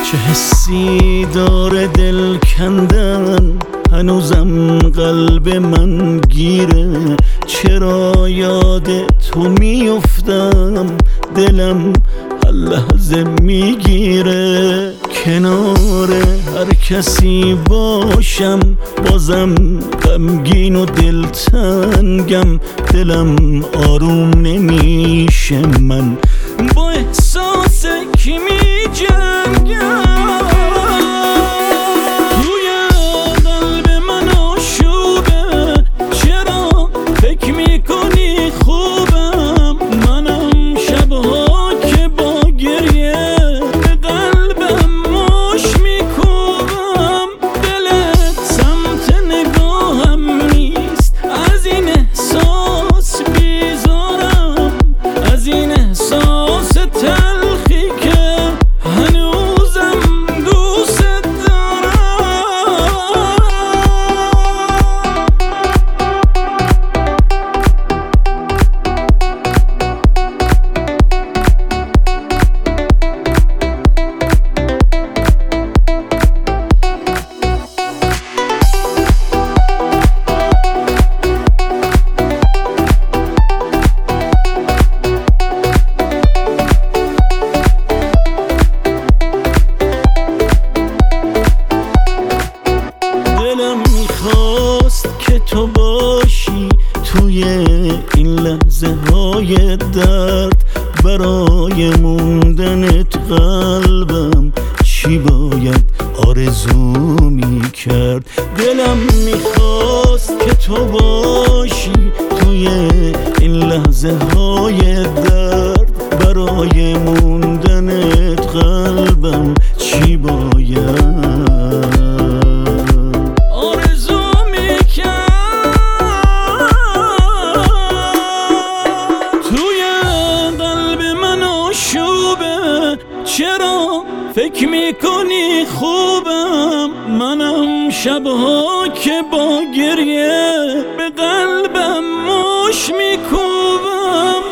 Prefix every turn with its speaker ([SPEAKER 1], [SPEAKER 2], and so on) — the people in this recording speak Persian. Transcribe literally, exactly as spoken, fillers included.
[SPEAKER 1] چه حسی داره دل کندن، هنوزم قلب من گیره. چرا یاد تو میافتم، دلم هر لحظه میگیره. کنار هر کسی باشم بازم غمگین و دلتنگم. دلم آروم نمیشه، من با احساس کی میجنگم. توی قلب من آشوبه، چرا فکر میکنی خوبم؟ منم شبها که با گریه به قلبم مش میکوبم. دلت سمت نگاهم نیست، از این احساس بیزارم، از این احساس تلخی که هنوزم دوست دارم. دلم میخواست که تو باشی توی این لحظه های درد. برای موندنت قلبم چی باید آرزو میکرد. دلم میخواست که تو باشی توی این لحظه های درد. برای موندنت قلبم چی باید چرا فکر میکنی خوبم؟ منم شبها که با گریه به قلبم مش میکوبم.